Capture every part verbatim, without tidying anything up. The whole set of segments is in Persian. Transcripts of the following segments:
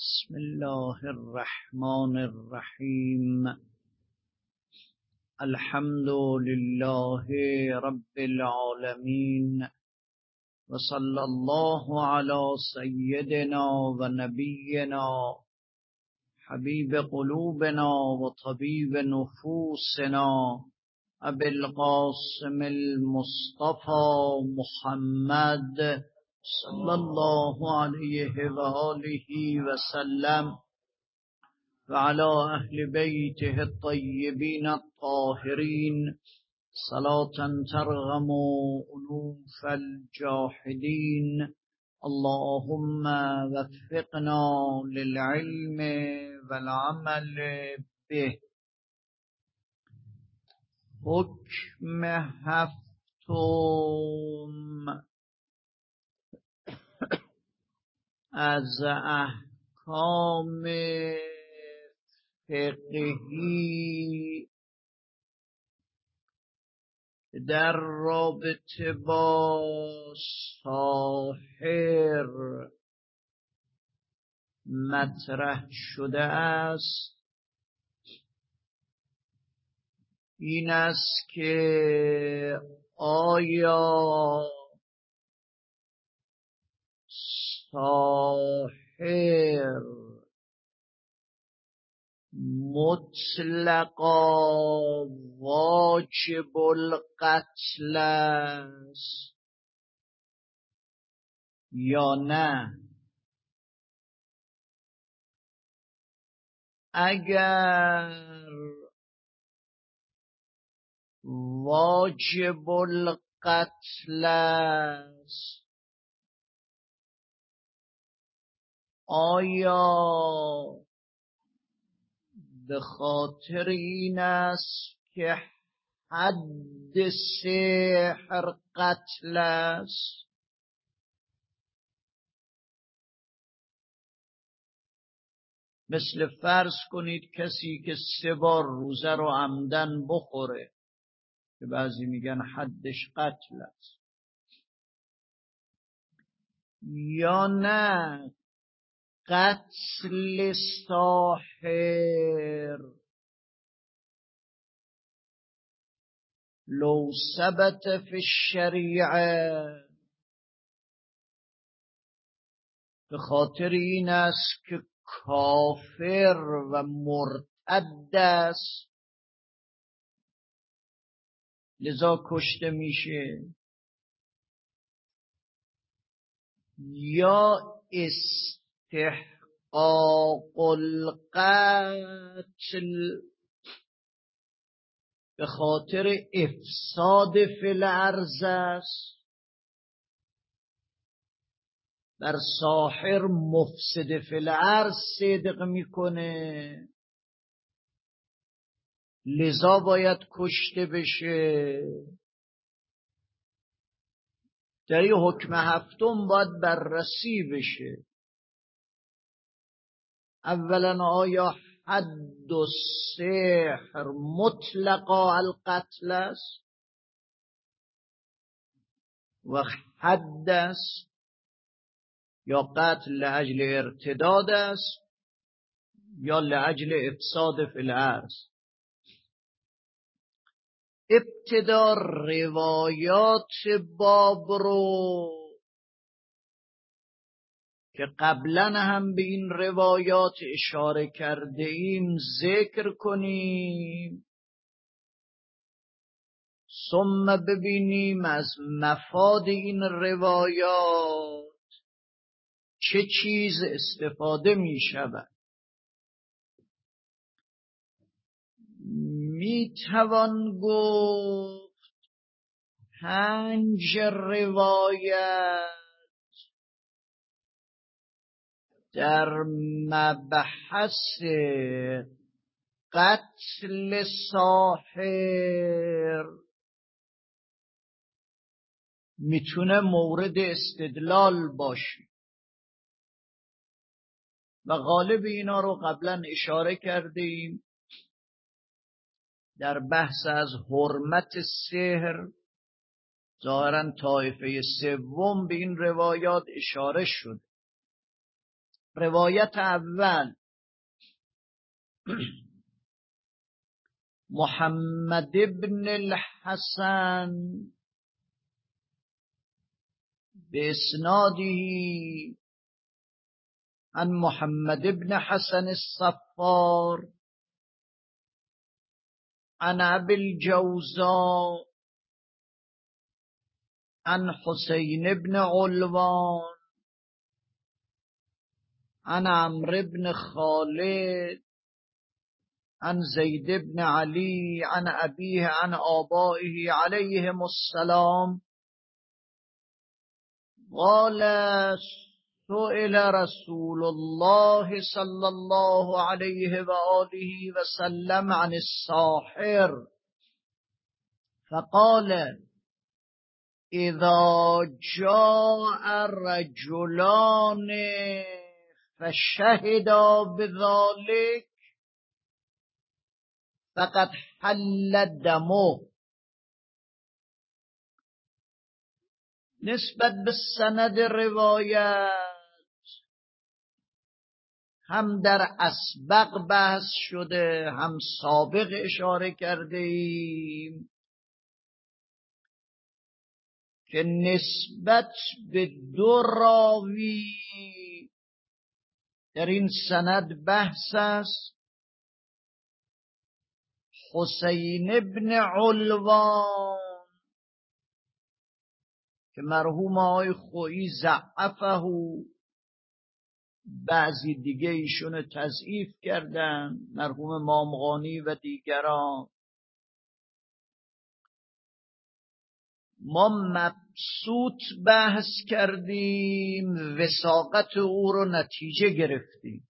بسم الله الرحمن الرحیم. الحمد لله رب العالمین و صلی الله علی سیدنا و نبینا حبیب قلوبنا و طبیب نفوسنا ابی القاسم المصطفى محمد صلی الله علیه و آله و سلم و علی اهل بیته الطیبین الطاهرین صلاة ترغم أنوف الجاحدین. اللهم وفقنا للعلم والعمل به. حکم هفتم از احکام فقهی در رابطه با ساحر مطرح شده است این است که آیا ساحر مطلقا واجب القتل است یا نه؟ اگر واجب القتل است آیا به خاطر این است که حد سحر قتل است؟ مثل فرض کنید کسی که سه بار روزه رو عمدن بخوره که بعضی میگن حدش قتل است، یا نه قتل ساحر لو ثبت فی الشریعه به خاطر این است که کافر و مرتد است لذا کشته میشه، یا استحقاق القتل به خاطر افساد فی الارض است. در ساحر مفسد فی الارض صدق میکنه لذا باید کشته بشه. در این حکم هفتم باید بررسی بشه. اولا آیا حد السحر مطلقا القتل است و حد است یا قتل لأجل ارتداد است یا لأجل افساد فی الارض؟ ابتدا روایات باب رو که قبلا هم به این روایات اشاره کرده ایم ذکر کنیم، ثم ببینیم از مفاد این روایات چه چیز استفاده می شود. می توان گفت پنج روایت در مبحث قتل ساحر میتونه مورد استدلال باشه و غالب اینا رو قبلا اشاره کرده ایم. در بحث از حرمت سحر ظاهرا طایفه سوم به این روایات اشاره شد روایت اول محمد ابن الحسن بإسناده عن محمد ابن حسن الصفار عن أبي الجوزاء عن حسين بن علوان عن عمرو بن خالد عن زيد بن علي عن أبيه عن آبائه عليهم السلام قال سئل رسول الله صلى الله عليه وآله وسلم عن الساحر فقال إذا جاء الرجلان فشهدا بذلك فقد حل دمه. نسبت به سند روایت هم در اسبق بحث شده هم سابق اشاره کرده ایم که نسبت به دو راوی در این سند بحث است. حسین ابن علوان که مرحوم آقای خویی ضعفه، بعضی دیگه ایشون تضعیف کردن، مرحوم مامغانی و دیگران. ما مبسوط بحث کردیم، وثاقت او رو نتیجه گرفتیم.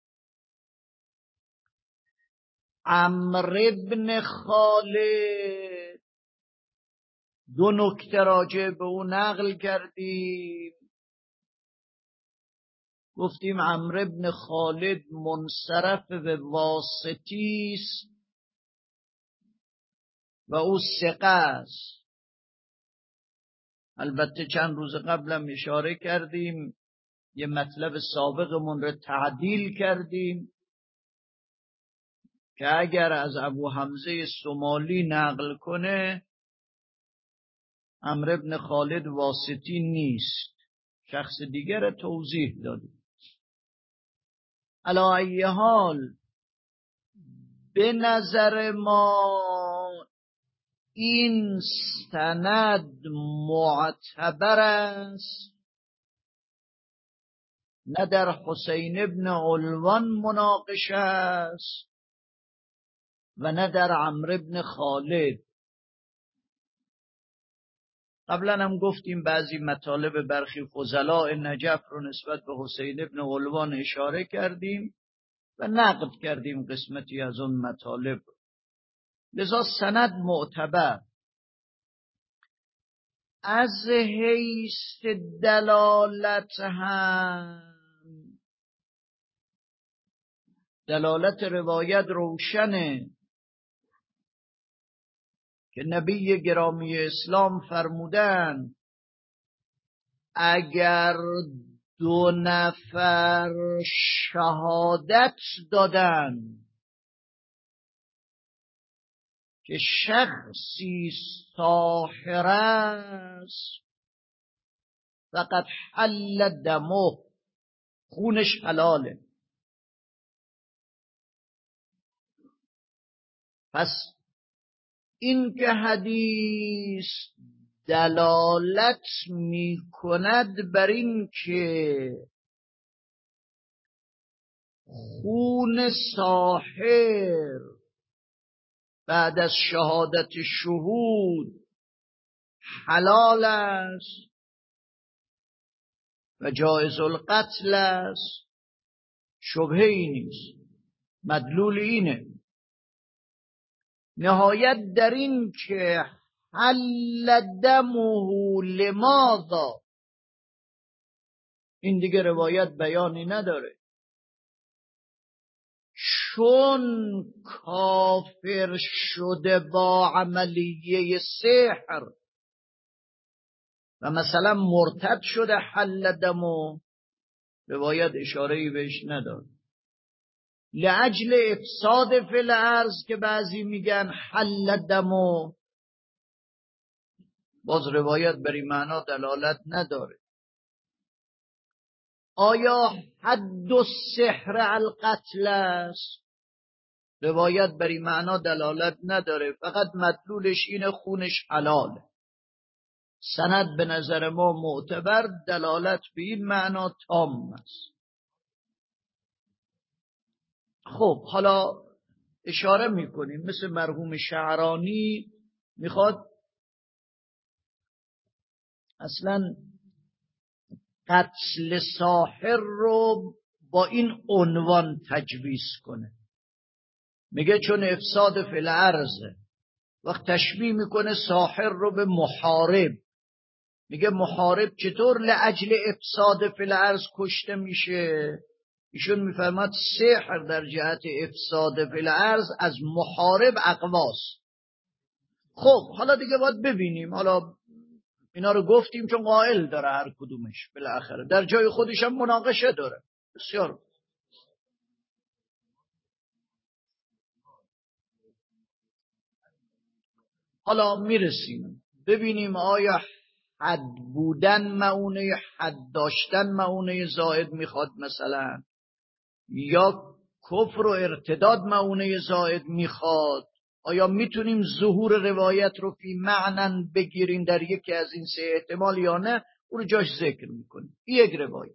عمرو بن خالد دو نکته راجع به او نقل کردیم. گفتیم عمرو بن خالد منصرف به واسطی است و او ثقه است. البته چند روز قبلم اشاره کردیم، یه مطلب سابقمون رو تعدیل کردیم که اگر از ابو حمزه سمالی نقل کنه عمرو بن خالد واسطی نیست، شخص دیگر رو توضیح دادیم. علی ای حال به نظر ما این سند معتبر است، نه در حسین ابن علوان مناقشه است و نه در عمرو ابن خالد. قبلا هم گفتیم بعضی مطالب برخی فضلاء نجف رو نسبت به حسین ابن علوان اشاره کردیم و نقد کردیم قسمتی از اون مطالب. لذا سند معتبر. از حیث دلالت هم دلالت روایت روشنه که نبی گرامی اسلام فرمودن اگر دو نفر شهادت دادن که شخصی ساحر است فقط حل دمه، خونش حلاله. پس این که حدیث دلالت می کند بر این که خون ساحر بعد از شهادت شهود حلال است و جایز القتل است، شبهه‌ای نیست. مدلول اینه. نهایت در این که حل دمه لماذا، این دیگه روایت بیانی نداره. چون کافر شده با عملیه سحر و مثلا مرتد شده حل دمه، روایت اشاره‌ای بهش نداره. لعجل افساد فی الارض که بعضی میگن حل دمو، باز روایت بر این معنا دلالت نداره. آیا حد السحر القتل است؟ روایت بر این معنا دلالت نداره، فقط مدلولش اینه خونش حلاله. سند به نظر ما معتبر، دلالت به این معنا تام است. خب حالا اشاره میکنیم مثل مرحوم شعرانی میخواد اصلا قتل ساحر رو با این عنوان تجویز کنه. میگه چون افساد فی الارض، وقت تشبیه میکنه ساحر رو به محارب. میگه محارب چطور لعجل افساد فی الارض کشته میشه؟ ایشون میفرماد سحر در جهت افساد فی الارض از محارب اقواست. خب حالا دیگه باید ببینیم، حالا اینا رو گفتیم چون قائل داره هر کدومش، بالاخره در جای خودش هم مناقشه داره. بسیار حالا میرسیم ببینیم آیا حد بودن معونه حد داشتن معونه زائد میخواد مثلا، یا کفر و ارتداد معونه زائد میخواد. آیا میتونیم ظهور روایت رو فی معنن بگیریم در یکی از این سه احتمال یا نه؟ اون رو جاش ذکر میکنیم. یک روایت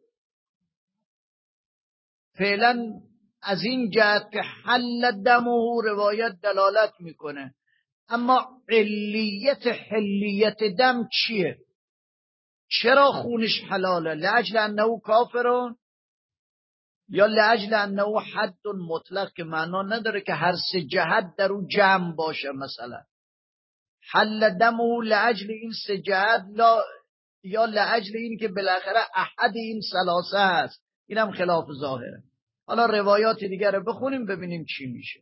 فعلا از این جهت که حل دمه روایت دلالت میکنه، اما علیت حلیت دم چیه؟ چرا خونش حلاله؟ لعجل انه کافرون یا لعجل انه حد مطلق که معنا نداره که هر سه جهت در اون جمع باشه؟ مثلا حل دمه لعجل این سه جهت لا، یا لعجل این که بالاخره احد این ثلاثه است؟ اینم خلاف ظاهره. حالا روایات دیگر رو بخونیم ببینیم چی میشه.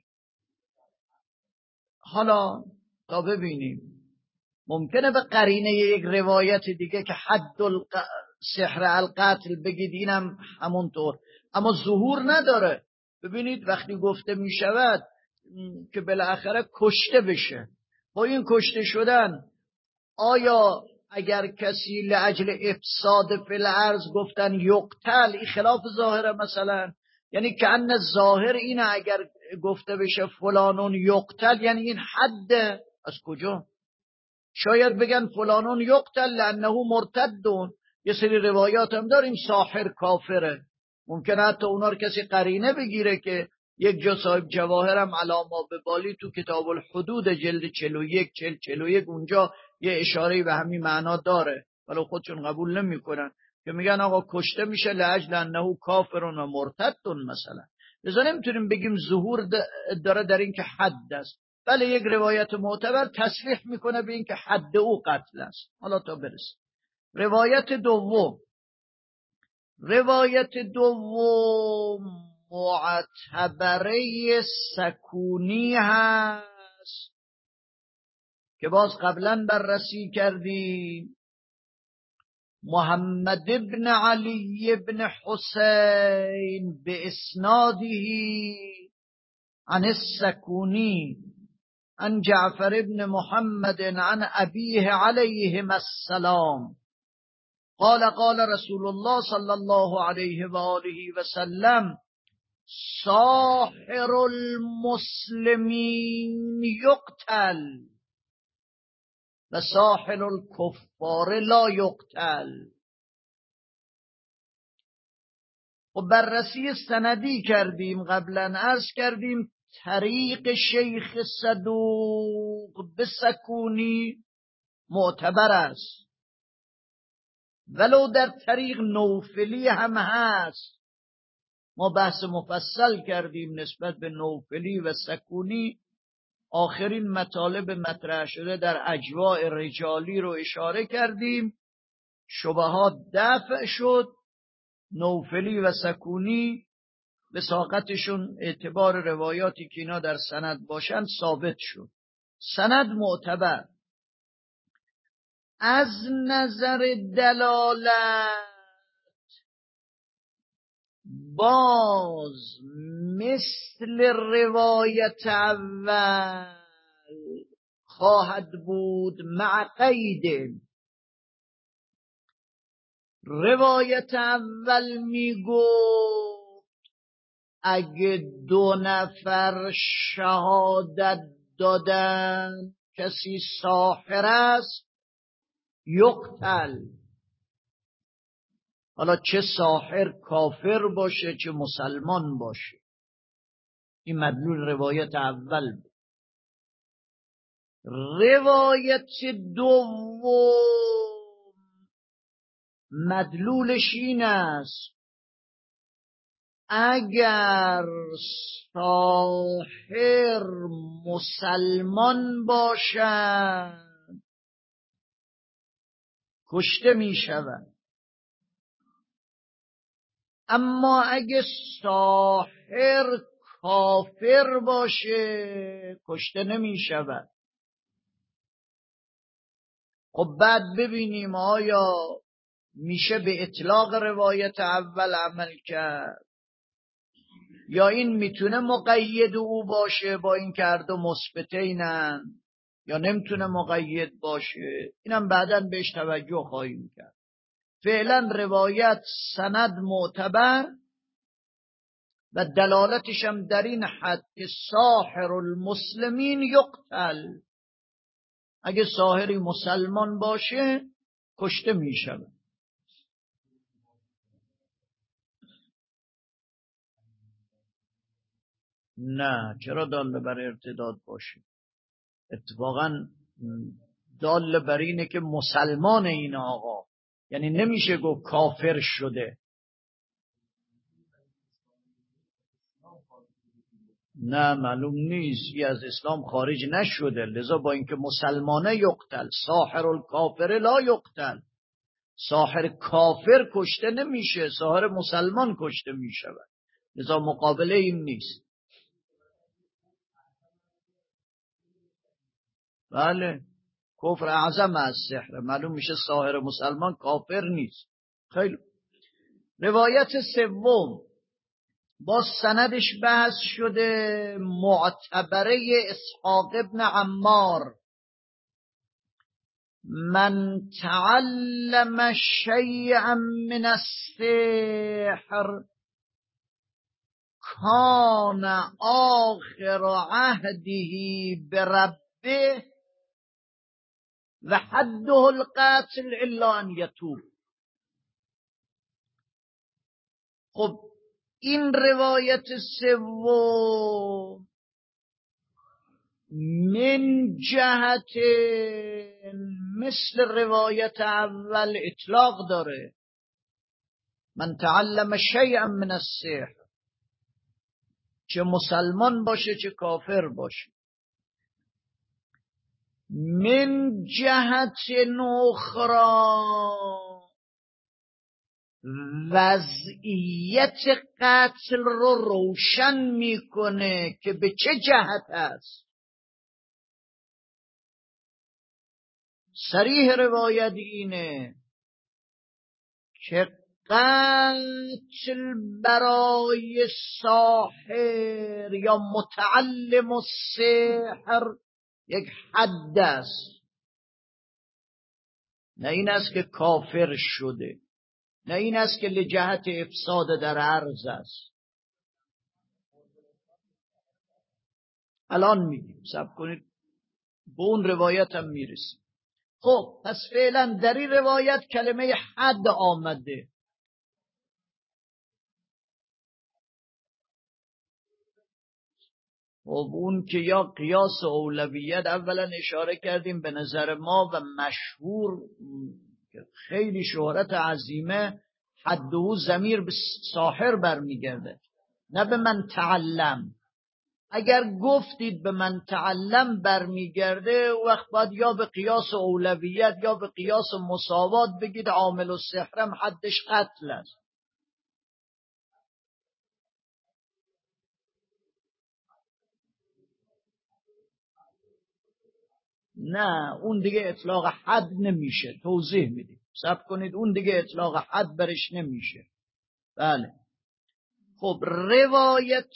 حالا تا ببینیم ممکنه به قرینه یک روایت دیگه که حد الق... سحر القتل بگید اینم همونطور، اما ظهور نداره. ببینید وقتی گفته میشود که بالاخره کشته بشه، با این کشته شدن آیا اگر کسی لاجل افساد فی الارض گفتن یقتل، این خلاف ظاهره مثلا؟ یعنی که ان ظاهر اینه اگر گفته بشه فلانون یقتل یعنی این حد. از کجا؟ شاید بگن فلانون یقتل لانه مرتدون. یه سری روایات هم داریم ساحر کافره، ممکنه حتی اونا رو کسی قرینه بگیره که یک جا صاحب جواهرم علامه به بالی تو کتاب الحدود جلد چهل و یک چهل چهل و یک اونجا یه اشاره به همین معنا داره، ولی خودشون قبول نمیکنن که میگن آقا کشته میشه لاجل انه کافرون و مرتدون مثلا. لذا نمیتونیم بگیم ظهور داره در این که حد است، بله یک روایت معتبر تصریح میکنه به این که حد او قتل است. حالا تا برسیم روایت دوم. روایت دوم معتبره سکونی هست که باز قبلا بررسی کردیم. محمد ابن علی ابن حسین به اسناده عن السکونی عن جعفر ابن محمد عن ابیه علیهم السلام قال قال رسول الله صلی الله علیه و آله و سلم ساحر المسلمین یقتل و ساحر الکفار لا یقتل. و بررسی سندی کردیم، قبلا عرض کردیم طریق شیخ صدوق به سکونی معتبر است، ولو در طریق نوفلی هم هست. ما بحث مفصل کردیم نسبت به نوفلی و سکونی، آخرین مطالب مطرح شده در اجواء رجالی رو اشاره کردیم، شبهات دفع شد، نوفلی و سکونی وثاقتشون اعتبار روایاتی که اینا در سند باشند ثابت شد. سند معتبر از نظر دلالت باز مثل روایت اول خواهد بود مع قید. روایت اول میگفت اگه دو نفر شهادت دادن کسی ساحر است یقتل. حالا چه ساحر کافر باشه چه مسلمان باشه. این مدلول روایت اول بود. روایت دوم مدلولش این است اگر ساحر مسلمان باشد کشته می شود، اما اگه ساحر کافر باشه کشته نمی شود. خب بعد ببینیم آیا میشه به اطلاق روایت اول عمل کرد یا این میتونه مقید او باشه با این که هر دو مثبتینن، یا نمیتونه مقید باشه. اینم بعداً بهش توجه خواهیم کرد. فعلا روایت سند معتبر و دلالتش هم در این حد که ساحر المسلمین یقتل، اگه ساحری مسلمان باشه کشته میشه. نه، چرا دال بر ارتداد باشه؟ اتفاقا دال بر اینه که مسلمان این آقا، یعنی نمیشه گفت کافر شده. نه معلوم نیست یه از اسلام خارج نشده، لذا با اینکه مسلمانه یقتل. ساحر الکافر لا یقتل، ساحر کافر کشته نمیشه، ساحر مسلمان کشته میشه، لذا مقابله این نیست. بله، کفر اعظم از سحر، معلوم میشه ساحر مسلمان کافر نیست. خیلی. روایت سوم با سندش بحث شده، معتبره اسحاق ابن عمار: من تعلم شیئا من السحر کان آخر عهده بربه و حده القتل الا ان یتوب. خب این روایت سوم من جهت مثل روایت اول اطلاق داره. من تعلم شیئا من السحر، چه مسلمان باشه چه کافر باشه. من جهت اخرى وضعیت قتل رو روشن میکنه که به چه جهت است. صریح روایت اینه که قتل برای ساحر یا متعلم السحر یک حد است، نه این است که کافر شده، نه این است که لجهت افساد در عرض است. الان میگیم، صبر کنید به اون روایت هم میرسیم. خب پس فعلا در این روایت کلمه حد آمده. خب اون که یا قیاس اولویت، اولا اشاره کردیم به نظر ما و مشهور که خیلی شهرت عظیمه، حد او ضمیر به ساحر برمیگرده نه به من تعلم. اگر گفتید به من تعلم برمیگرده وقت باید یا به قیاس اولویت یا به قیاس مساوات بگید عامل السحرم حدش قتل است. نه اون دیگه اطلاق حد نمیشه، توضیح میدیم. صبر کنید، اون دیگه اطلاق حد برش نمیشه. بله. خب روایت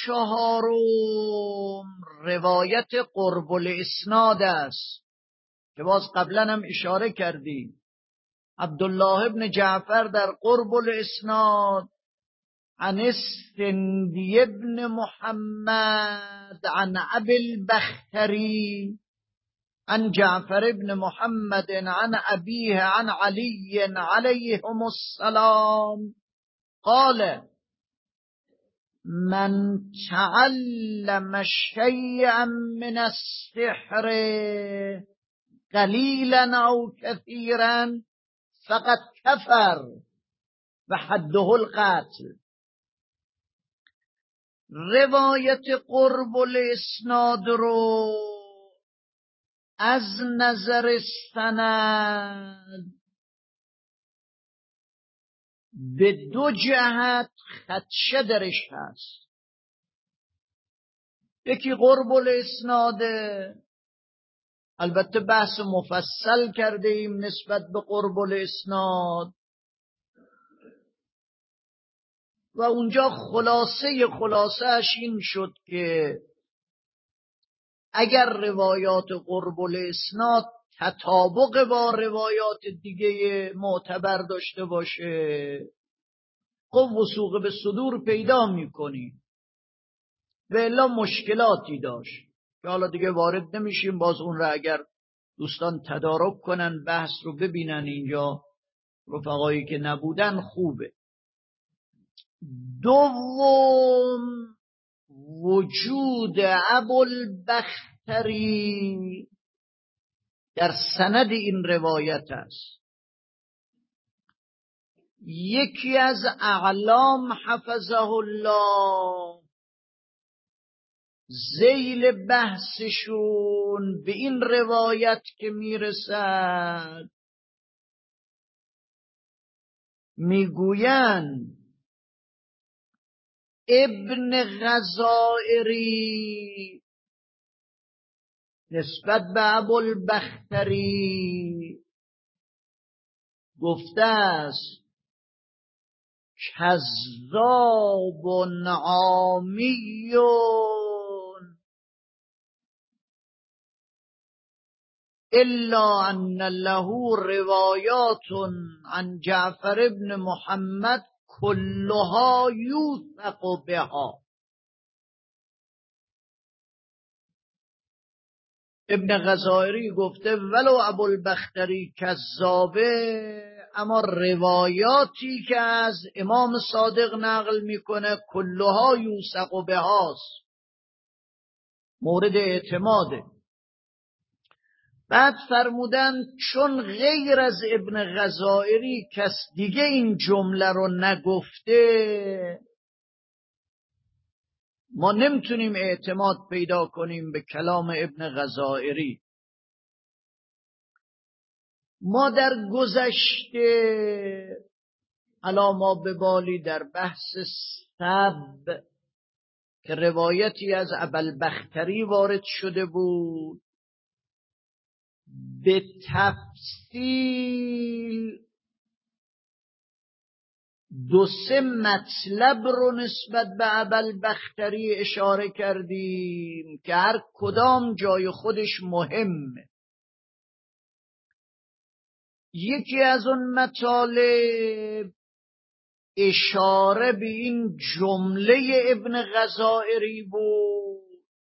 چهارم روایت قرب الاسناد است که باز قبلا هم اشاره کردیم. عبدالله ابن جعفر در قرب الاسناد عن السندي ابن محمد عن ابي البختري عن جعفر ابن محمد عن ابيه عن علي عليهم السلام قال من تعلم شيئا من السحر قليلا او كثيرا فقد كفر وحده القتل. روایت قرب الاسناد رو از نظر سند به دو جهت خدشه درش هست. یکی قرب الاسناده، البته بحث مفصل کرده ایم نسبت به قرب الاسناد و اونجا خلاصه خلاصهش این شد که اگر روایات قرب الاسناد تطابق با روایات دیگه معتبر داشته باشه خب وثوق به صدور پیدا میکنیم و الا مشکلاتی داشت که حالا دیگه وارد نمیشیم. باز اون را اگر دوستان تدارک کنن بحث رو ببینن اینجا رفقایی که نبودن خوبه. دوم وجود ابوالبختری در سند این روایت است. یکی از اعلام حفظه الله ذیل بحثشون به این روایت که میرسد میگویند ابن غزائری نسبت به ابوالبختری گفته است کذاب عامی الا ان له روایات عن جعفر ابن محمد كلها یوثق بها. ابن غزائری گفته ولو ابوالبختری کذابه اما روایاتی که از امام صادق نقل میکنه کلها یوثق بهاست، مورد اعتماده. بعد فرمودن چون غیر از ابن غزائری کس دیگه این جمله رو نگفته ما نمیتونیم اعتماد پیدا کنیم به کلام ابن غزائری. ما در گذشته حالا ما به بالی در بحث سب که روایتی از ابوالبختری وارد شده بود به تفصیل دو سه مطلب رو نسبت به ابوالبختری اشاره کردیم که هر کدام جای خودش مهمه. یکی از اون مطالب اشاره به این جمله ابن غزائری بود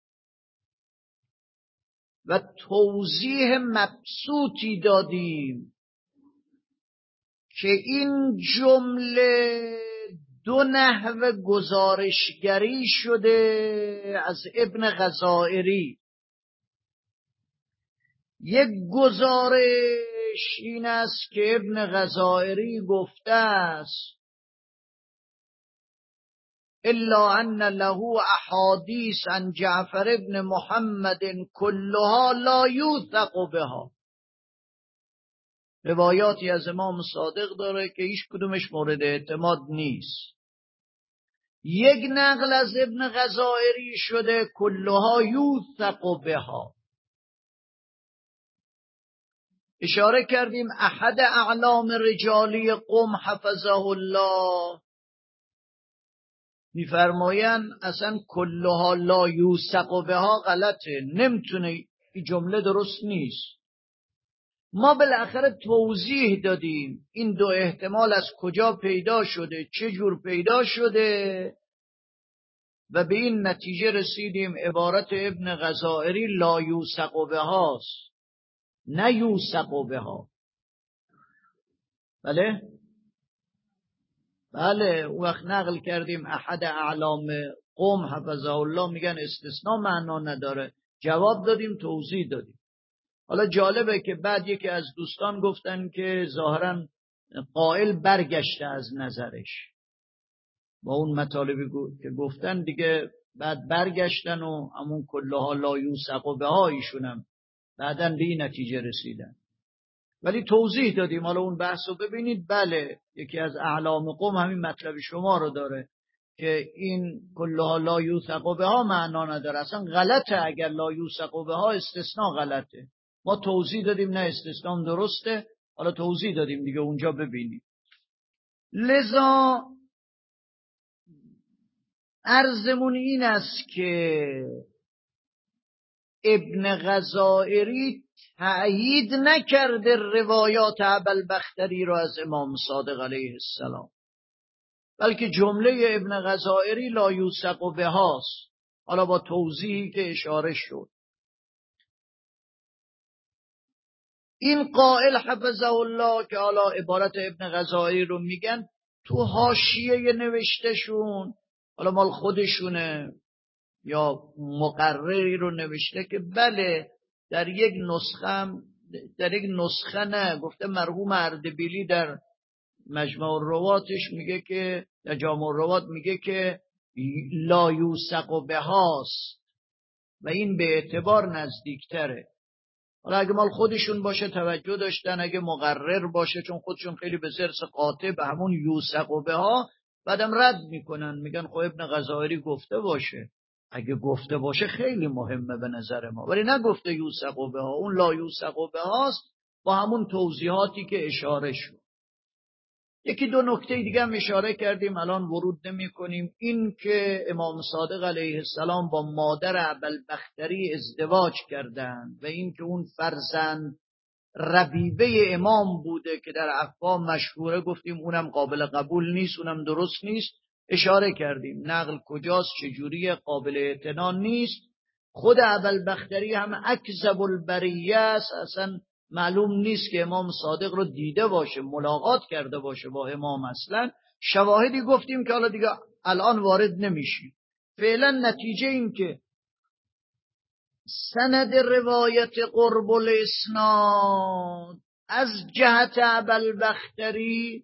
و توضیح مبسوطی دادیم که این جمله دو نحو گزارشگری شده از ابن غزائری. یک گزارش این است که ابن غزائری گفته است الا ان له احادیث عن جعفر ابن محمد كلها لا یوثق بها. روایاتی از امام صادق داره که هیچ کدومش مورد اعتماد نیست. یک نقل از ابن غزائری شده کلها یوثق بها. اشاره کردیم احد اعلام رجالی قوم حفظه الله میفرمایند اصلا کلها لا یوثق بها غلطه، نمیتونه، این جمله درست نیست. ما بالاخره توضیح دادیم این دو احتمال از کجا پیدا شده، چه جور پیدا شده و به این نتیجه رسیدیم عبارت ابن غزائری لا یوثق بهاست، نه یوثق بها. بله بله اون وقت نقل کردیم احد اعلام قوم حفظه الله میگن استثناء معنا نداره، جواب دادیم، توضیح دادیم. حالا جالبه که بعد یکی از دوستان گفتن که ظاهرا قائل برگشته از نظرش با اون مطالبی که گفتن دیگه، بعد برگشتن و همون کلها لا یوثق بها ایشونم بعداً به این نتیجه رسیدن. ولی توضیح دادیم. حالا اون بحث رو ببینید. بله یکی از اعلام قوم همین مطلب شما رو داره که این کلها لا یوثق بها معنا نداره، اصلا غلطه. اگر لا یوثق بها استثناء غلطه. ما توضیح دادیم نه استثناء درسته. حالا توضیح دادیم دیگه، اونجا ببینید. لذا عرضمون این است که ابن غزائری تأیید نکرده روایات ابوالبختری رو از امام صادق علیه السلام، بلکه جمله ابن غزائری لا یوثق بهاست. حالا با توضیحی که اشاره شد. این قائل حفظه الله که حالا عبارت ابن غزائری رو میگن، تو حاشیه نوشتشون، حالا مال خودشونه یا مقرری رو نوشته که بله در یک نسخه در یک نسخه نه گفته مرحوم اردبیلی در مجمع الرواتش میگه که در جامع الروات میگه که لا یوثق بهاست و این به اعتبار نزدیکتره. حالا اگه مال خودشون باشه توجه داشتن، اگه مقرر باشه چون خودشون خیلی به زرس قاطع به همون یوثق بها بعدم رد میکنن، میگن خب ابن غزائری گفته باشه. اگه گفته باشه خیلی مهمه به نظر ما، ولی نگفته یوثق بها، اون لا یوثق بهاست با همون توضیحاتی که اشاره شد. یکی دو نکته دیگه هم اشاره کردیم، الان ورود نمی کنیم. این که امام صادق علیه السلام با مادر ابوالبختری ازدواج کردند و این که اون فرزند ربیبه امام بوده که در افواه مشهوره، گفتیم اونم قابل قبول نیست، اونم درست نیست. اشاره کردیم نقل کجاست، چجوری، قابل اعتنا نیست. خود ابوالبختری هم اکذب البریه است، اصلا معلوم نیست که امام صادق رو دیده باشه، ملاقات کرده باشه با امام. اصلا شواهدی گفتیم که حالا دیگه الان وارد نمیشیم. فعلا نتیجه این که سند روایت قرب الاسناد از جهت ابوالبختری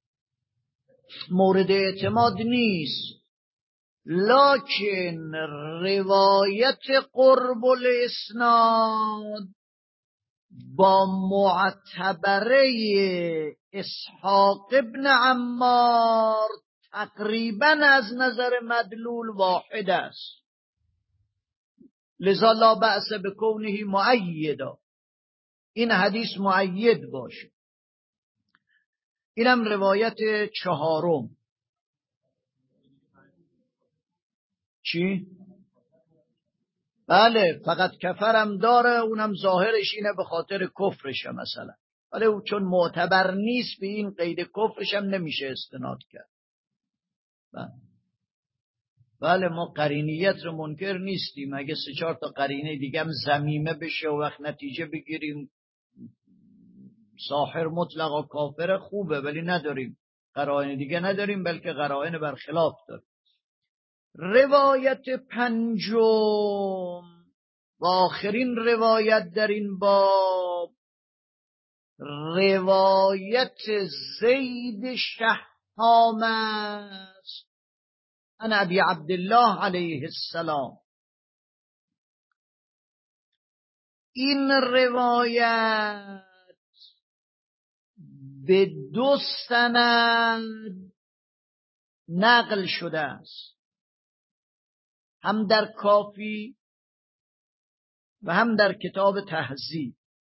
مورد اعتماد نیست، لکن روایت قرب الاسناد با معتبره اسحاق ابن عمار تقریبا از نظر مدلول واحد است. لذا لا بأس بکونه مؤیدا، این حدیث مؤید باشه. اینم روایت چهارم. چی؟ بله فقط کفرم داره، اونم ظاهرش اینه به خاطر کفرشه مثلا، ولی چون معتبر نیست به این قید کفرش هم نمیشه استناد کرد. بله. بله ما قرینیت رو منکر نیستیم، اگه سه چهار تا قرینه دیگه هم ضمیمه بشه و وقت نتیجه بگیریم ساحر مطلق و کافر خوبه، ولی نداریم قرائن دیگه نداریم، بلکه قرائن برخلاف داریم. روایت پنجم و آخرین روایت در این باب، روایت زید شهام است عن ابی عبدالله علیه السلام. این روایت به دو سند نقل شده است، هم در کافی و هم در کتاب تهذیب.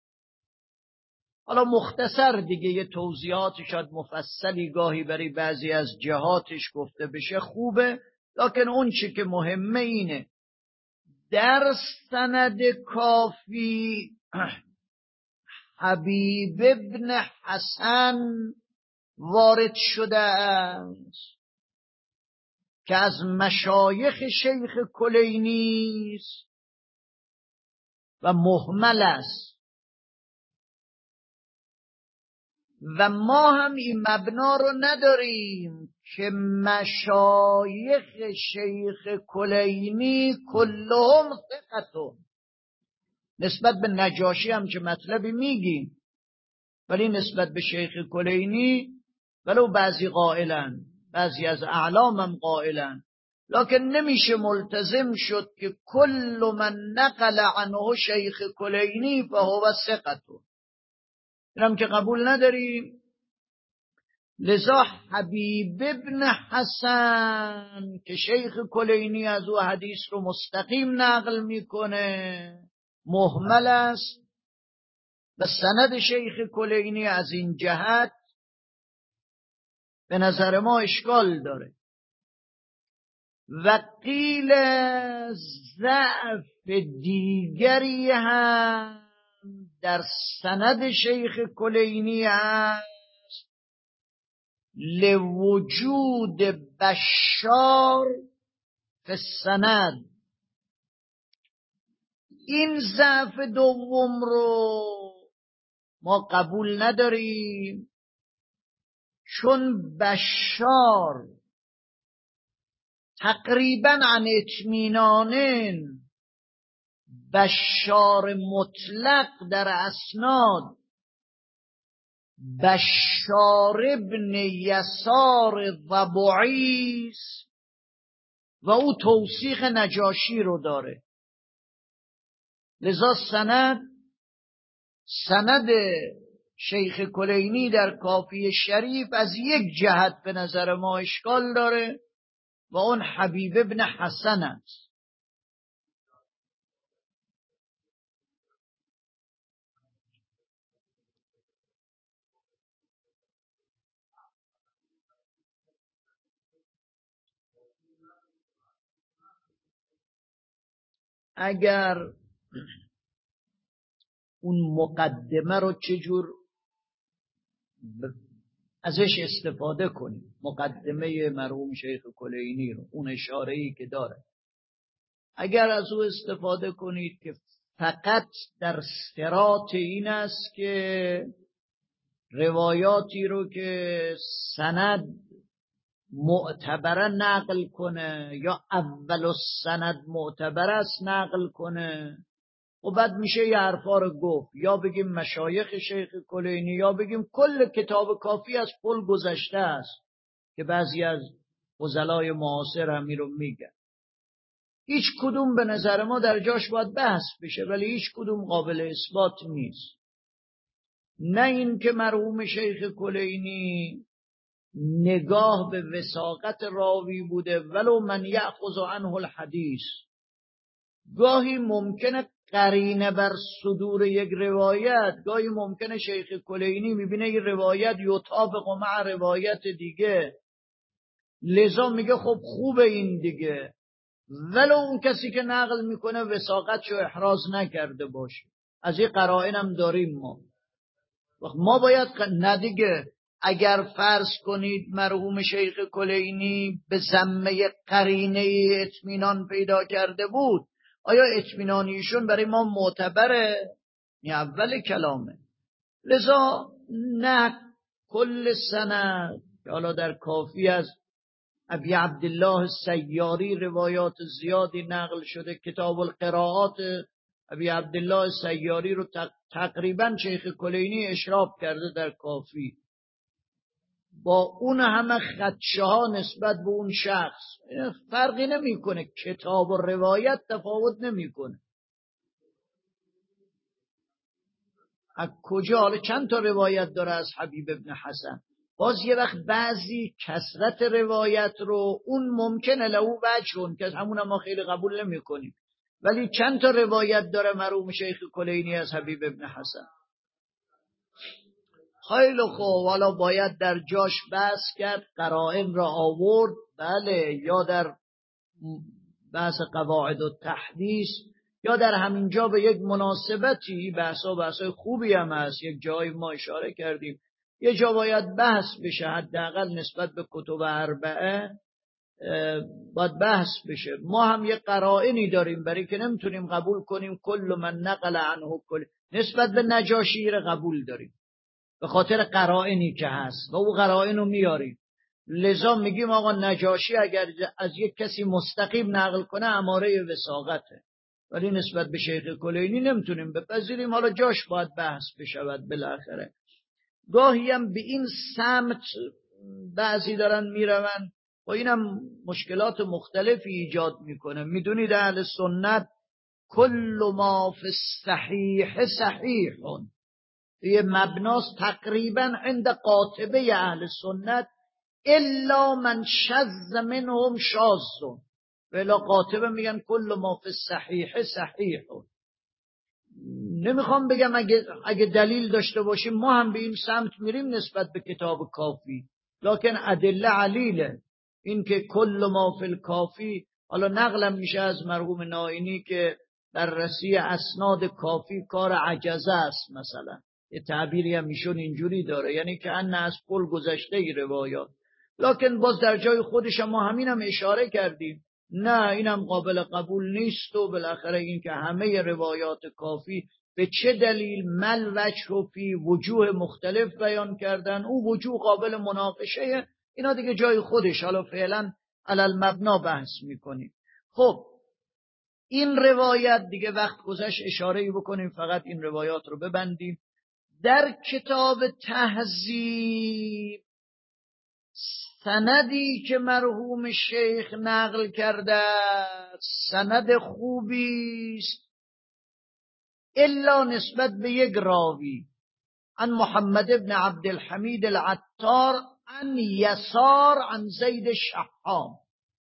حالا مختصر دیگه یه توضیحات شاید مفصلی گاهی برای بعضی از جهاتش گفته بشه خوبه، لکن اون چی که مهمه اینه در سند کافی حبیب ابن حسن وارد شده است که از مشایخ شیخ کلینی است و مهمل است و ما هم این مبنا رو نداریم که مشایخ شیخ کلینی کلهم ثقتون. نسبت به نجاشی هم چه مطلبی میگیم، ولی نسبت به شیخ کلینی ولو بعضی قائلن، بعضی از اعلام هم قائلن، لکن نمیشه ملتزم شد که کل من نقل عنه شیخ کلینی فهو ثقتون. اینم که قبول نداریم. لذا حبیب ابن حسن که شیخ کلینی از او حدیث رو مستقیم نقل میکنه مهمل است و سند شیخ کلینی از این جهت به نظر ما اشکال داره. و قیل ضعف دیگری هم در سند شیخ کلینی هست لوجود بشار فی السند. این ضعف دوم رو ما قبول نداریم، چون بشار تقریبا عن اطمینانن بشار مطلق در اسناد بشار ابن یسار ضبعیس و او توثیق نجاشی رو داره. لذا سند سند شیخ کلینی در کافی شریف از یک جهت به نظر ما اشکال داره و اون حبیب ابن حسن است. اگر اون مقدمه رو چجور ازش استفاده کنیم، مقدمه مرحوم شیخ کلینی رو، اون اشاره‌ای که داره، اگر از او استفاده کنید که فقط در صراط این است که روایاتی رو که سند معتبره نقل کنه یا اول السند معتبر است نقل کنه، و بعد میشه یه حرفا رو گفت، یا بگیم مشایخ شیخ کلینی یا بگیم کل کتاب کافی از پل گذشته است که بعضی از فضلای معاصر همی رو میگن. هیچ کدوم به نظر ما در جاش باید بحث بشه، ولی هیچ کدوم قابل اثبات نیست. نه این که مرحوم شیخ کلینی نگاه به وثاقت راوی بوده ولو من یأخذ عنه الحدیث، گاهی ممکنه قرینه بر صدور یک روایت، گاهی ممکنه شیخ کلینی میبینه یک روایت یطابق مع روایت دیگه، لذا میگه خب خوبه این دیگه، ولو اون کسی که نقل میکنه وثاقتشو احراز نکرده باشه. از این قرائن هم داریم ما. ما باید ندیگه، اگر فرض کنید مرحوم شیخ کلینی به ذمه قرینه اطمینان پیدا کرده بود، آیا اطمینانیشون برای ما معتبره؟ این اول کلامه. لذا نه کل سند که حالا در کافی از ابی عبدالله سیاری روایات زیادی نقل شده، کتاب القراءات ابی عبدالله سیاری رو تقریبا شیخ کلینی اشراف کرده در کافی، با اون همه خدشه ها نسبت به اون شخص فرقی نمیکنه، کتاب و روایت تفاوت نمیکنه. از کجا؟ حالا چند تا روایت داره از حبیب ابن حسن، باز یه وقت بعضی کثرت روایت رو اون ممکنه لهو وجهون که همون ما خیلی قبول نمی کنیم، ولی چند تا روایت داره مرحوم شیخ کلینی از حبیب ابن حسن. خیلی خوب، حالا باید در جاش بحث کرد، قرائن را آورد، بله، یا در بحث قواعد و تحدیث، یا در همین جا به یک مناسبتی بحثا بحثای خوبی هم هست، یک جایی ما اشاره کردیم یه جا باید بحث بشه، حداقل نسبت به کتب اربعه باید بحث بشه. ما هم یه قرائنی داریم برای که نمیتونیم قبول کنیم کل من نقل عنه کل، نسبت به نجاشی رو قبول داریم به خاطر قرائنی که هست و او قرائن رو میاریم، لذا میگیم آقا نجاشی اگر از یک کسی مستقیم نقل کنه اماره وثاقته، ولی نسبت به شیخ کلینی نمیتونیم بپذیریم. حالا جاش باید بحث بشود بالاخره. گاهی هم به این سمت بعضی دارن میروند و اینم مشکلات مختلفی ایجاد میکنه. میدونید اهل سنت کل ما فی الصحیح صحیح، یه مبناست تقریبا عند قاطبه اهل سنت الا من شذ منهم شاذ، ولی قاطبه میگن کل ما فی الصحیح صحیح. نمیخوام بگم اگه, اگه دلیل داشته باشیم ما هم به این سمت میریم نسبت به کتاب کافی، لکن ادله علیله. این که کل ما فی الکافی، حالا نقلم میشه از مرحوم نائینی که بررسی اسناد کافی کار عجزه است مثلا، یه تعبیری هم میشون اینجوری داره، یعنی که ان از کل گذشته ای روایات، لکن باز در جای خودش ما همین هم اشاره کردیم نه اینم قابل قبول نیست و بالاخره این که همه روایات کافی به چه دلیل مل وجه و فی وجوه مختلف بیان کردن، او وجوه قابل مناقشه، اینا دیگه جای خودش، حالا فعلا علل مبنا بحث میکنیم. خب این روایت دیگه وقت گذشت اشاره‌ای بکنیم، فقط این روایات رو ببندیم. در کتاب تهذیب سندی که مرحوم شیخ نقل کرده سند خوبی است الا نسبت به یک راوی، عن محمد ابن عبدالحمید العطار عن یسار عن زید شحام،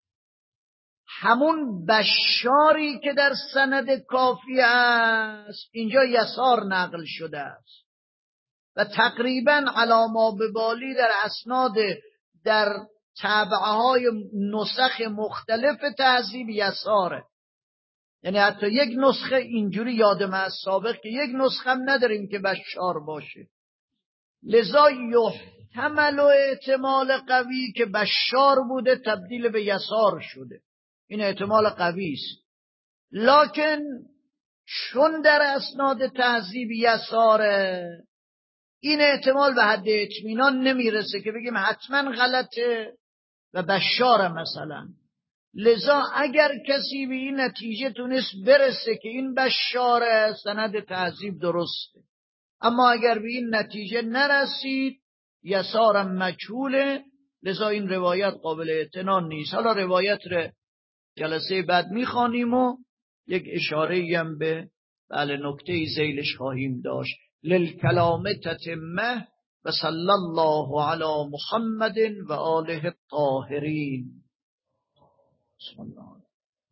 همون بشاری که در سند کافی است اینجا یسار نقل شده است و تقریبا علاما ببالی در اسناد در تابعه های نسخ مختلف تهذیب یساره، یعنی حتی یک نسخه اینجوری یادم از سابق که یک نسخه هم نداریم که بشار باشه، لذا یحتمل و احتمال قوی که بشار بوده تبدیل به یسار شده، این احتمال قوی است. لکن چون در اسناد تهذیب یساره این احتمال به حد اطمینان نمیرسه که بگیم حتما غلطه و بشاره مثلا، لذا اگر کسی به این نتیجه تونست برسه که این بشاره سند تهذیب درسته، اما اگر به این نتیجه نرسید یسارم مجهوله، لذا این روایت قابل اعتنا نیست. حالا روایت رو جلسه بعد میخوانیم و یک اشاره هم به بله نکته ذیلش خواهیم داشت. للکلام تتمه و صلی الله علی محمد و آله الطاهرین. بسم الله.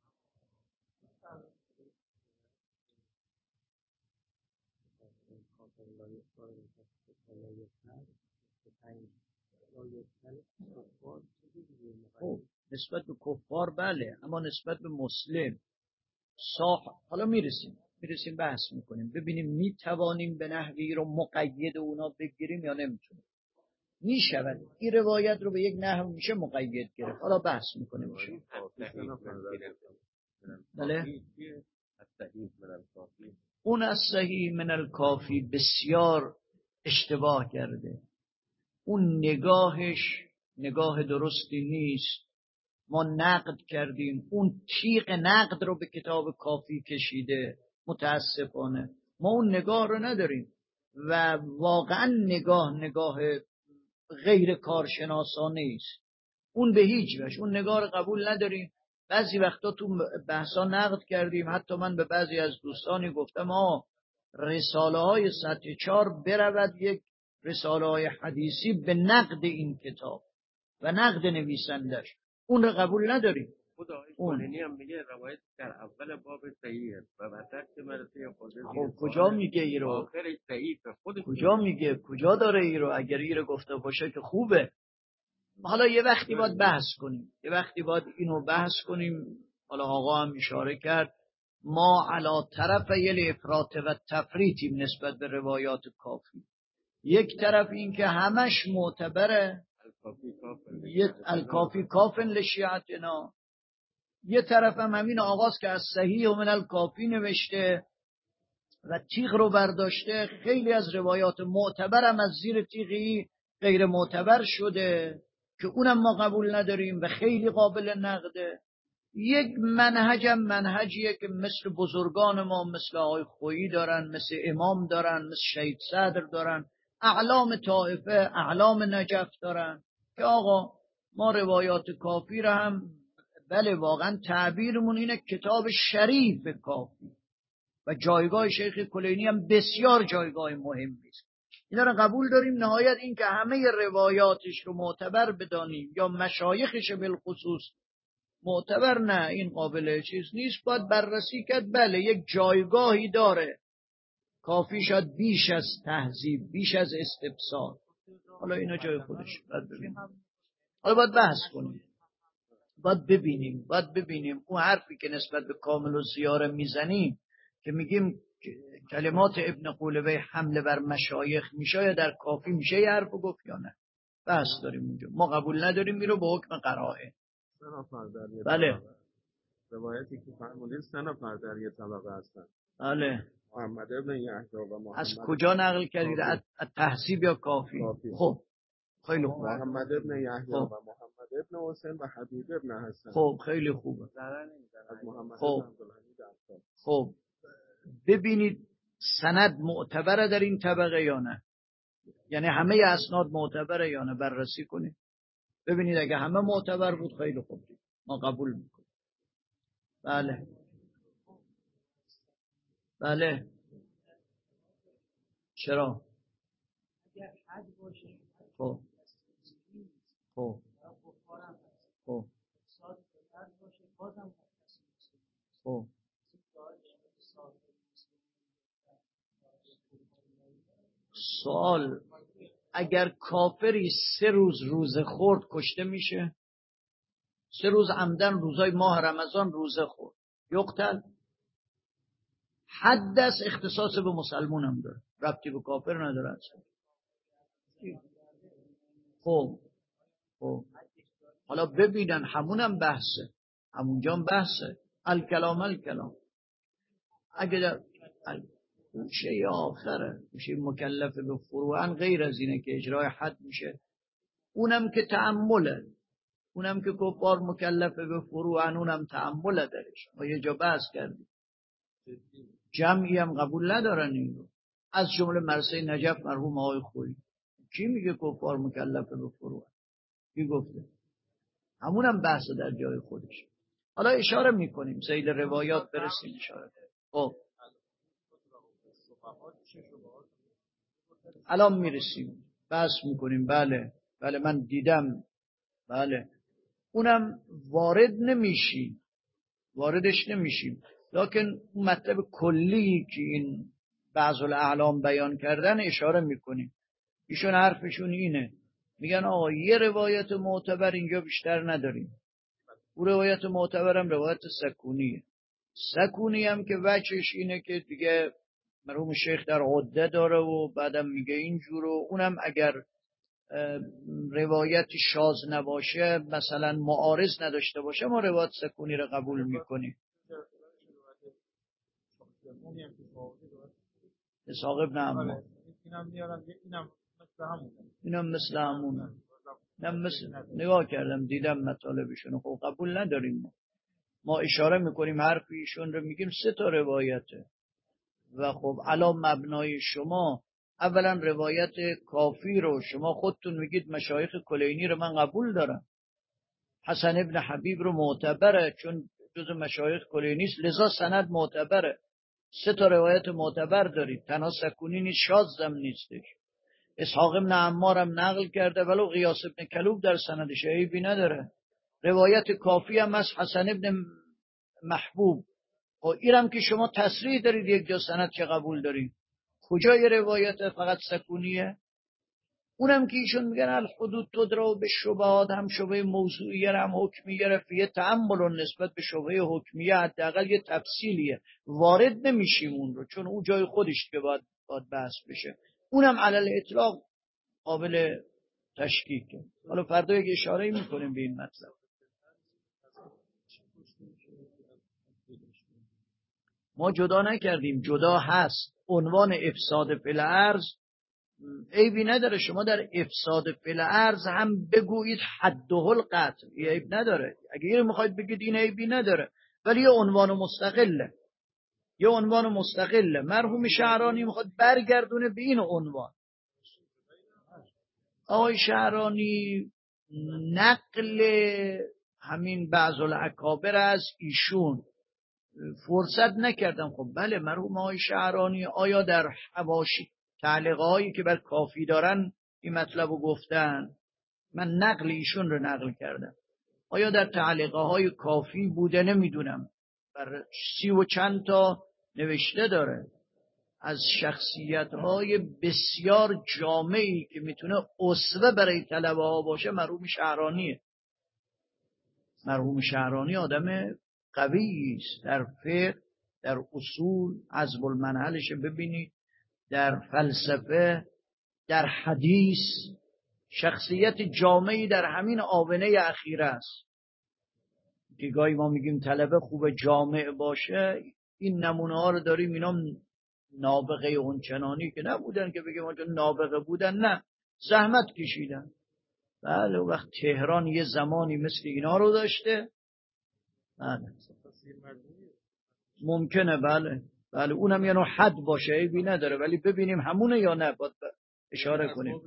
خب نسبت به کفار بله، اما نسبت به مسلم صاح، حالا میرسیم میرسیم بحث میکنیم ببینیم میتوانیم به نحوی رو مقید اونا بگیریم یا نمیتونیم. میشود این روایت رو به یک نحو میشه مقید گرفت، حالا بحث میکنیم. بله اون از صحیح من الکافی بسیار اشتباه کرده، اون نگاهش نگاه درستی نیست. ما نقد کردیم، اون تیغ نقد رو به کتاب کافی کشیده، متاسفانه ما اون نگاه رو نداریم و واقعا نگاه نگاه غیر کارشناسانه است، اون به هیچ وجه اون نگاه رو قبول نداریم. بعضی وقتا تو بحثا نقد کردیم، حتی من به بعضی از دوستانی گفتم آه رساله های سطح چهار برود یک رساله های حدیثی به نقد این کتاب و نقد نویسندش، اون رو قبول نداریم. اون هم میگه روایت در اول باب صحیحه و وسط که مرسی خودش خب کجا میگه ای رو؟ آخرش ضعیفه خودش کجا میگه؟ کجا داره ای رو؟ اگر ای رو گفته باشه که خوبه. حالا یه وقتی باید بحث کنیم، یه وقتی باید اینو بحث کنیم. حالا آقا هم اشاره کرد ما علا طرف یه افراط و تفریطیم نسبت به روایات کافی. یک طرف این که همش معتبره، یه الکافی کافن لشیعتنا، یه طرف هم همین آغاز که از صحیح و من الکافی نوشته و تیغ رو برداشته، خیلی از روایات معتبر هم از زیر تیغی غیر معتبر شده که اونم ما قبول نداریم و خیلی قابل نقده. یک منهج هم منهجیه که مثل بزرگان ما، مثل آقای خویی دارن، مثل امام دارن، مثل شهید صدر دارن، اعلام طائفه، اعلام نجف دارن که آقا ما روایات کافی رو هم بله واقعا تعبیرمون اینه کتاب شریف کافی و جایگاه شیخ کلینی هم بسیار جایگاه مهمی است. اینا رو قبول داریم. نهایت این که همه روایاتش رو معتبر بدانیم یا مشایخش بالخصوص معتبر، نه، این قابل چیز نیست. باید بررسی کرد. بله یک جایگاهی داره، کافی شد بیش از تهذیب، بیش از استبصار. حالا اینا جای خودش باید ببینیم. حالا باید بحث کنیم، باید ببینیم باید ببینیم اون حرفی که نسبت به کامل و زیاره میزنیم که میگیم کلمات ابن قولوی حمله بر مشایخ میشه یا در کافی میشه، یه حرف گفت یا نه. بحث داریم اونجا. ما قبول نداریم میرو به حکم قرائه. بله روایتی که فرمودید سه نفر در یه طبقه هستن. بله. محمد ابن یحیی و محمد. از کجا نقل کردید؟ از تهذیب یا کافی؟ کافی. خب خیلی خوب. محمد ابن یحیی و محمد ابن حسین و حبیب ابن حسن. خب خیلی خوبه. از محمد خب. ابن عبدالحمید. خب ببینید سند معتبره در این طبقه یا نه؟ یعنی همه اسناد معتبره یا نه؟ بررسی کنید ببینید. اگه همه معتبر بود خیلی خوب دید. ما قبول میکنیم. بله بله. چرا؟ خب خب خب خب سوال، اگر کافری سه روز روزه خورد کشته میشه؟ سه روز عمدن روزای ماه رمضان روزه خورد یقتل؟ حد از اختصاص به مسلمون هم داره، ربطی به کافر نداره اصلا. خب خب حالا ببینن همونم بحثه، همونجا هم بحثه. الکلام الکلام. اگه در گوشه آخره گوشه مکلف به فروعن غیر از اینه که اجرای حد میشه، اونم که تعمله، اونم که کفار مکلف به فروعن اونم تعمله درش. ما یه جا بحث کردیم جمعی هم قبول ندارن این رو، از جمله مرسه نجف مرحوم آقای خویی. کی میگه کفار مکلف به فروعن؟ کی گفته؟ همونم بحث در جای خودش. حالا اشاره میکنیم سید روایات برسیم اشاره. خب الان میرسیم بحث میکنیم. بله بله من دیدم. بله اونم وارد نمیشیم، واردش نمیشیم، لکن مطلب کلی که این بعض الاعلام بیان کردن اشاره میکنیم. ایشون حرفشون اینه، میگن آقا یه روایت معتبر اینجا بیشتر نداریم. او روایت معتبرم روایت سکونیه. سکونی هم که وجهش اینه که دیگه مرحوم شیخ در عده داره و بعدم میگه اینجور، و اونم اگر روایت شاذ نباشه مثلا معارض نداشته باشه ما روایت سکونی رو قبول میکنیم. اسحاق ابن عمار اینم مثل همونه. اینم مثل نگاه کردم دیدم مطالبشون. خب قبول نداریم ما. ما اشاره میکنیم حرف ایشون رو میگیم سه تا روایته و خب علا مبنای شما اولا روایت کافی رو شما خودتون میگید مشایخ کلینی رو من قبول دارم، حسن ابن حبیب رو معتبره چون جز مشایخ کلینی است لذا سند معتبره. سه تا روایت معتبر دارید، تنها سکونی نیست، شاذم نیستش. اسحاق ابن عمار هم نقل کرده ولو قیاس ابن کلوب در سندش عیبی نداره. روایت کافی هم از حسن ابن محبوب. و اینم که شما تصریح دارید یک جا سند که قبول دارید، کجا یه روایت فقط سکونیه؟ اونم که ایشون میگن الحدود تدرا به شبهات، هم شبه موضوعیه هم حکمیه رفیه تأمل نسبت به شبه حکمیه حداقل یه تفصیلیه وارد نمیشیم اون رو، چون اون جای خودش که باید, باید بحث بشه. اونم علل اطلاق قابل تشکیکه. حالا فردا یک اشاره میکنیم به این مطلب. ما جدا نکردیم، جدا هست. عنوان افساد فی الارض عیبی نداره، شما در افساد فی الارض هم بگویید حده القتل، عیب نداره. اگه اینو میخواید بگید این عیبی نداره، ولی یه عنوان مستقله، یه عنوان مستقله. مرحوم شعرانی میخواد برگردونه به این عنوان. آقای شعرانی نقل همین بعض الاکابر از ایشون فرصت نکردم. خب بله، مرحوم آقای شعرانی آیا در حواشی تعلیقه هایی که بر کافی دارن این مطلب رو گفتن؟ من نقل ایشون رو نقل کردم. آیا در تعلیقه های کافی بوده؟ نمیدونم. بر سی و چند تا نوشته داره از شخصیت های بسیار جامعی که میتونه اسوه برای طلبه ها باشه. مرحوم شعرانیه. مرحوم شعرانی آدم قوی است در فقه، در اصول، عذب المنهلش ببینید، در فلسفه، در حدیث، شخصیت جامعی در همین آونه اخیره است. که گاهی ما میگیم طلبه خوب جامع باشه، این نمونه ها رو داریم. اینا نابغه اونچنانی که نبودن که بگیم آنجا نابغه بودن، نه، زحمت کشیدن. بله، وقت تهران یه زمانی مثل اینا رو داشته. بله ممکنه، بله بله، اونم یه نوع حد باشه، عیبی نداره، ولی ببینیم همونه یا نه، باید اشاره کنیم.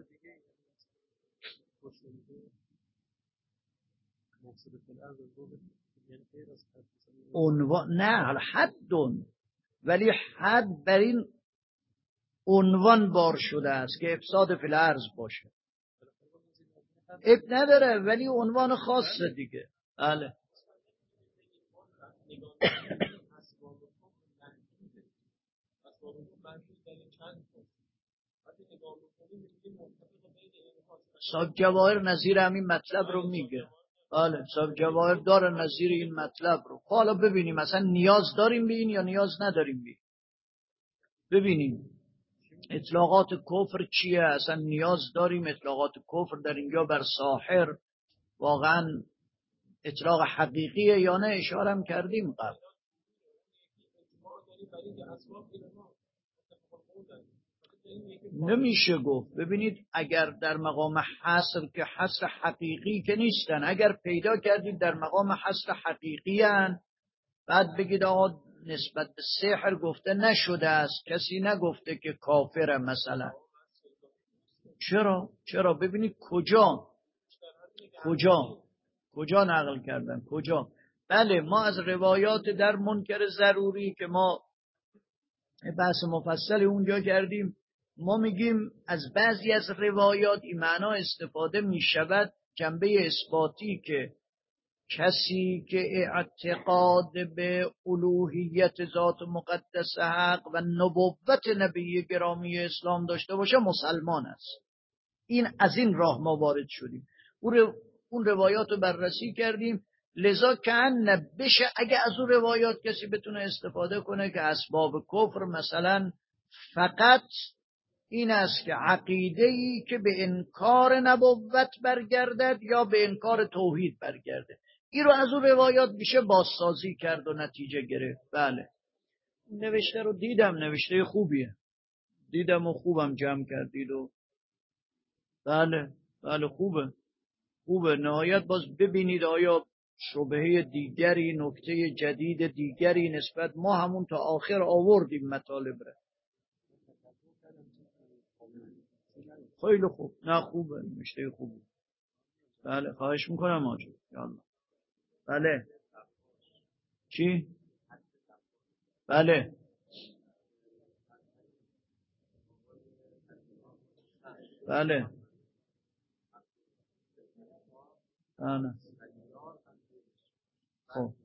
عنوان نه، حالا حدون، ولی حد بر این عنوان بار شده است که افساد فی الارض باشه. عیب نداره، ولی عنوان خاصه دیگه. بله صاحب جواهر نظیر همین مطلب رو میگه. بله صاحب جواهر داره نظیر این مطلب رو. حالا ببینیم اصلا نیاز داریم به این یا نیاز نداریم به این. ببینیم اطلاقات کفر چیه، اصلا نیاز داریم اطلاقات کفر در اینجا بر ساحر واقعا اطلاق حقیقیه یا نه؟ اشاره هم کردیم قبل. نمیشه گفت. ببینید اگر در مقام حصر که حصر حقیقی که نیستن، اگر پیدا کردید در مقام حصر حقیقی هن، بعد بگید آقا نسبت به سحر گفته نشده است، کسی نگفته که کافره مثلا. چرا؟ چرا؟ ببینید کجا کجا کجا نقل کردن، کجا. بله ما از روایات در منکر ضروری که ما بحث مفصل اونجا کردیم، ما میگیم از بعضی از روایات این معنا استفاده میشود جنبه اثباتی که کسی که اعتقاد به الوهیت ذات مقدس حق و نبوت نبی گرامی اسلام داشته باشه مسلمان است. این از این راه ما وارد شدیم، اون روایات رو بررسی کردیم. لذا که بشه اگه از اون روایات کسی بتونه استفاده کنه که اسباب کفر مثلا فقط این است که عقیده‌ای که به انکار نبوت برگردد یا به انکار توحید برگرده، این رو از اون روایات میشه بازسازی کرد و نتیجه گرفت. بله نوشته رو دیدم، نوشته خوبیه، دیدم و خوبم جمع کردید و بله بله خوبه خوبه. نهایت باز ببینید آیا شبهه دیگری، نکته جدید دیگری نسبت ما همون تا آخر آوردیم مطالب را. خیلی خوب، نه خوبه، نوشته خوبه. بله خواهش میکنم آجا. بله چی؟ بله بله بله خب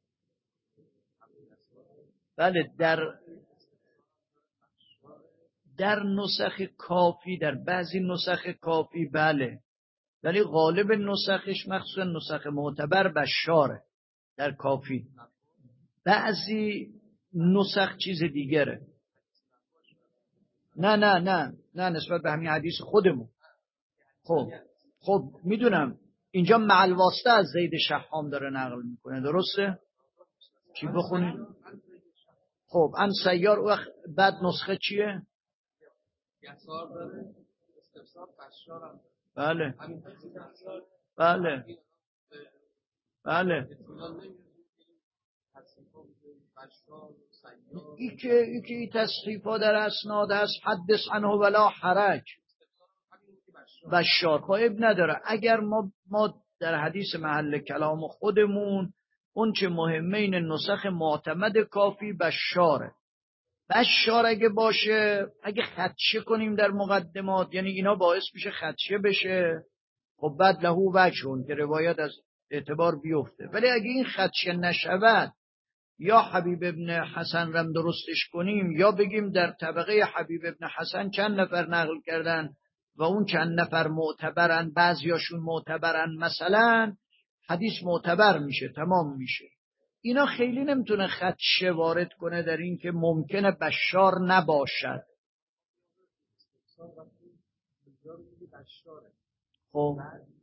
بله در در نسخ کافی، در بعضی نسخ کافی بله، ولی غالب نسخش مخصوصا نسخ معتبر بشاره در کافی. بعضی نسخ چیز دیگره. نه نه نه نه نسبت به همین حدیث خودمون. خب خب میدونم اینجا معل واسطه از زید شحام داره نقل میکنه، درسته؟ چی بخونید؟ خب ان سیار وقت بعد نسخه چیه؟ یسار داره، استفسار بشار هم بله بله بله. ای که ای که ای تصریفا در اسناد هست حدث عنه ولا حرج بشار خواهب نداره. اگر ما ما در حدیث محل کلام خودمون اون چه مهمه این نسخ معتمد کافی بشاره. بشار اگه باشه، اگه خدشه کنیم در مقدمات یعنی اینا باعث میشه خدشه بشه، خب بعد لهو وجهون که روایت از اعتبار بیفته. ولی اگه این خدشه نشود یا حبیب ابن حسن رم درستش کنیم یا بگیم در طبقه حبیب ابن حسن چند نفر نقل کردن و اون چند نفر معتبرن، بعضیاشون معتبرن، مثلا حدیث معتبر میشه، تمام میشه. اینا خیلی نمیتونه خدشه وارد کنه در این که ممکنه بشار نباشد. خب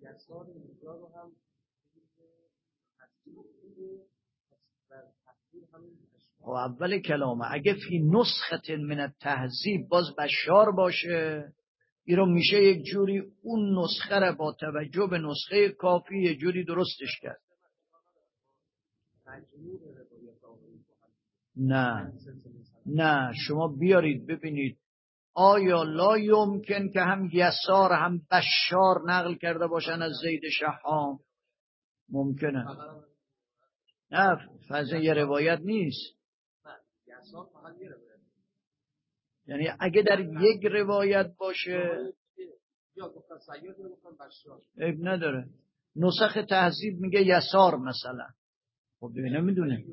خب اول کلامه اگه فی نسخت من التهذیب باز بشار باشه، این رو میشه یک جوری اون نسخه را با توجه به نسخه کافی یک جوری درستش کرد. نه نه شما بیارید ببینید آیا لا یمکن که هم یسار هم بشار نقل کرده باشن از زید شحام؟ ممکنه. نه فضل یه روایت نیست، یعنی اگه در یک روایت باشه عیب نداره. نسخ تهذیب میگه یسار مثلا، خب دیگه نمیدونه.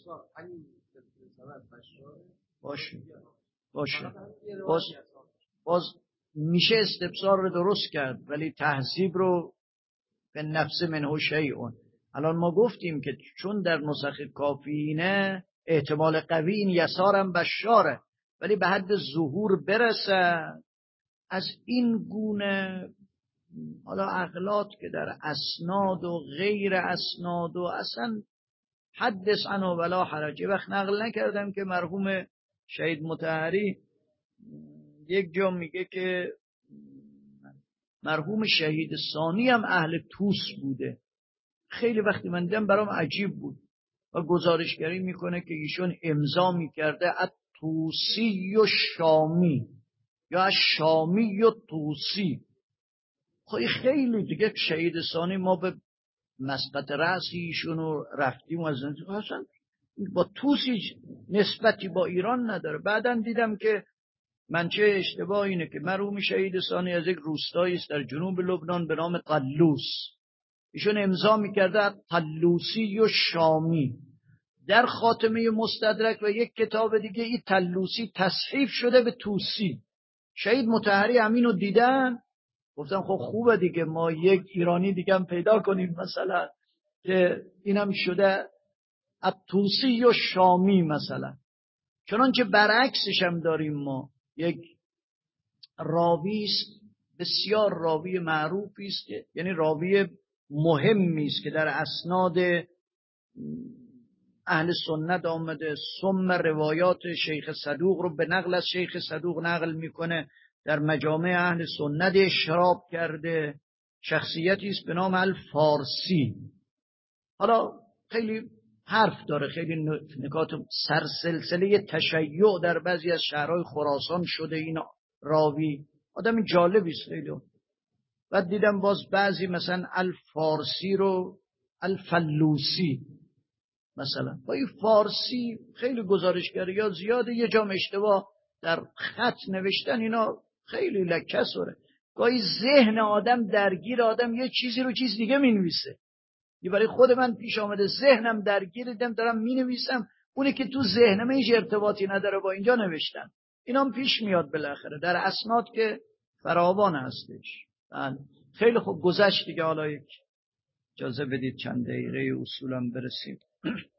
باشه باشه باز, باز میشه استبصار رو درست کرد، ولی تهذیب رو به نفس منه شیئون. الان ما گفتیم که چون در نسخ کافینه احتمال قوی این یسارم بشاره، ولی به حد ظهور برسه از این گونه حالا اغلاط که در اسناد و غیر اسناد و اصلا حدث عنه ولا حرج. وقت نقل نکردم که مرحوم شهید مطهری یک جا میگه که مرحوم شهید ثانی هم اهل توس بوده. خیلی وقتی من دیدم برام عجیب بود و گزارشگری میکنه که ایشون امضا میکرده التوسی و شامی یا شامی و توسی. خیلی خیلی دیگه شهید ثانی ما به مسقط رأسی ایشون رو رفتیم و از اصلا با توسی نسبتی با ایران نداره. بعدم دیدم که منچه اشتباه اینه که مرحوم شهید ثانی از یک روستایی است در جنوب لبنان به نام طلوس. ایشون امضا میکرده طلوسی و شامی. در خاتمه مستدرک و یک کتاب دیگه این طلوسی تصحیف شده به توسی. شهید مطهری همینو دیدن، گفتم خب خوبه دیگه ما یک ایرانی دیگه هم پیدا کنیم مثلا که اینم شده التوسی و شامی مثلا. چنانچه برعکسش هم داریم ما، یک راوی است بسیار راوی معروفی است، یعنی راوی مهمی است که در اسناد اهل سنت آمده، ثم روایات شیخ صدوق رو به نقل از شیخ صدوق نقل میکنه، در مجامع اهل سنت اشراب کرده، شخصیتی است به نام الفارسی. حالا خیلی حرف داره، خیلی نکات سرسلسله تشیع در بعضی از شهرهای خراسان شده این راوی، آدم جالبی است خیلی. بعد دیدم باز بعضی مثلا الفارسی رو الفلوسی مثلا، با این فارسی خیلی گزارشگری ها زیاده، یه جام اشتباه در خط نوشتن، اینا خیلی لکسوره. گاهی ذهن آدم درگیر، آدم یه چیزی رو چیز دیگه می نویسه. یه برای خود من پیش آمده ذهنم درگیر دیدم دارم می نویسم، اونی که تو ذهنم هیچ ارتباطی نداره با اینجا نوشتم. اینام پیش میاد بالاخره در اسناد که فراوان هستش. خیلی خوب گذشت دیگه، حالا یک اجازه بدید چند دقیقه اصولا برسیم.